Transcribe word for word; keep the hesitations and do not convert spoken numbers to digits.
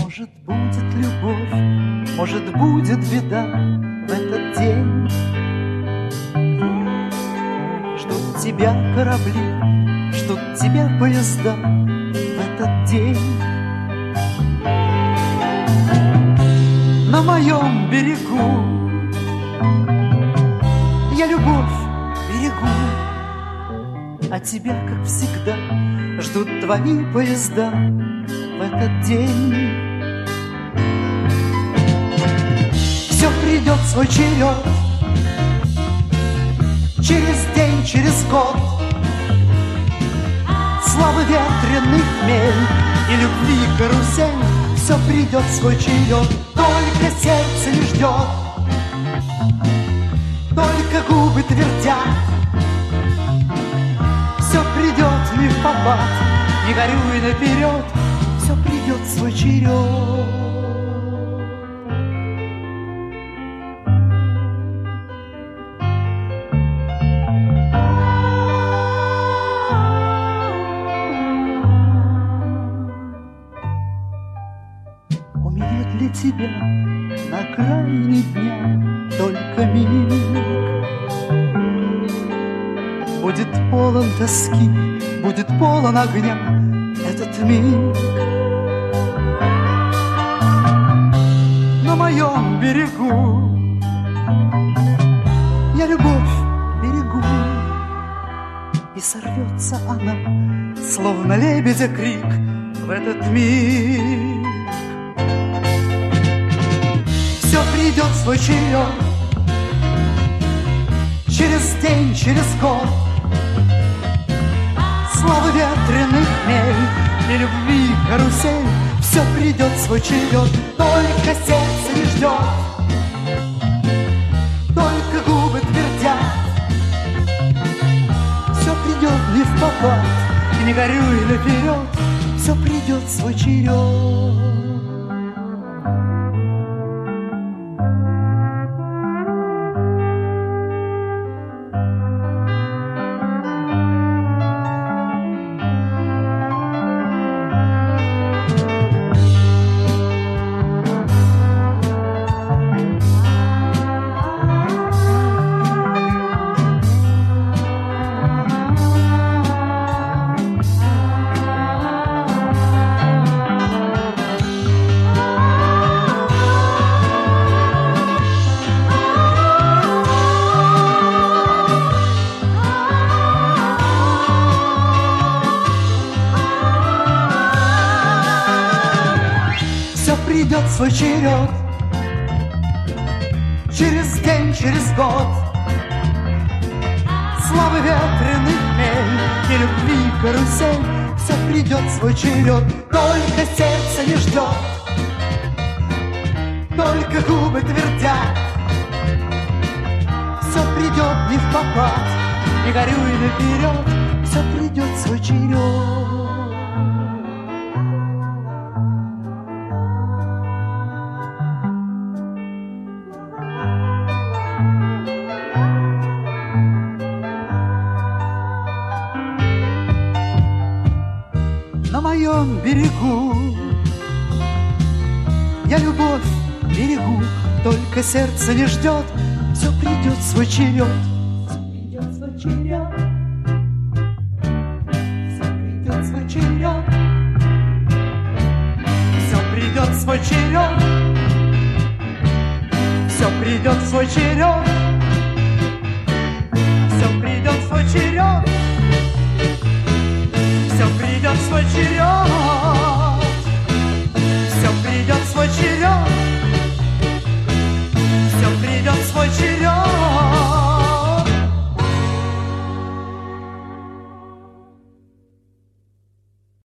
Может, будет любовь, может, будет беда в этот день. Ждут тебя корабли, ждут тебя поезда в этот день. На моем берегу я любовь берегу, а тебя, как всегда, ждут твои поезда в этот день. Все придет свой черед, через день, через год. Славы ветреных хмель и любви карусель. Все придет свой черед, только сердце не ждет, только губы твердят. Все придет не впопад, не горюй наперед. Все придет свой черед. У меня для тебя на окраине дня только миг. Будет полон тоски, будет полон огня этот миг. На моем берегу я любовь берегу, и сорвется она, словно лебедя крик в этот миг. Все придет свой черед, через день, через год. Славы ветреных хмель и любви карусель. Все придет свой черед, только сердце не ждет, только губы твердят. Все придет не впопад, и не горюй наперед. Все придет свой черед. Придет свой черед, через день, через год. Славы ветреных хмель и любви карусель. Все придет свой черед, только сердце не ждет, только губы твердят. Все придет не впопад, не горюй наперед. Все придет свой черед. На моем берегу я любовь берегу, только сердце не ждет. Все придет свой черед, все придет свой черед, все придет свой черед, все придет свой черед, все придет свой черед, все придет свой черед. Все придет свой черед, все придет свой черед.